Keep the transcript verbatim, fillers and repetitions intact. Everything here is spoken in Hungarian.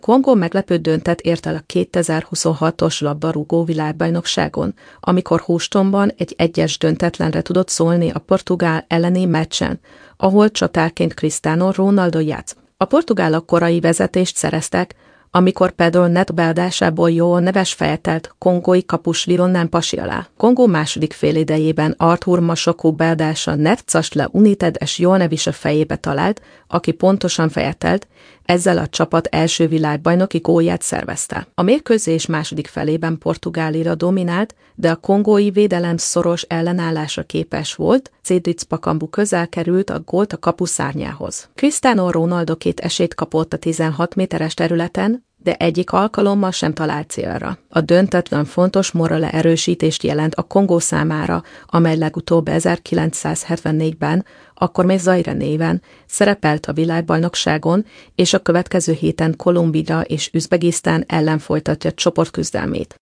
Kongó meglepő döntőt ért el a kétezer-huszonhatos labdarúgó világbajnokságon, amikor Houstonban egy egyes döntetlenre tudott szólni a Portugál elleni meccsen, ahol csatárként Cristiano Ronaldo játszott. A portugálok korai vezetést szereztek, amikor Pedro Neto beadásából jól neves fejtelt kongói kapus Lironen Pasi alá. Kongó második félidejében Arthur Masoko beadása Netcast le United és jól nevis a fejébe talált, aki pontosan fejtelt, ezzel a csapat első világbajnoki gólját szervezte. A mérkőzés második felében Portugália dominált, de a kongói védelem szoros ellenállásra képes volt, Cédric Bakambu közel került a gólt a kapu szárnyához. Cristiano Ronaldo két esélyt kapott a tizenhat méteres területen, de egyik alkalommal sem talált célra. A döntetlen fontos morale erősítést jelent a Kongó számára, amely legutóbb ezerkilencszázhetvennégyben, akkor még Zaire néven szerepelt a világbajnokságon, és a következő héten Kolumbia és Üzbegisztán ellen folytatja csoportküzdelmét.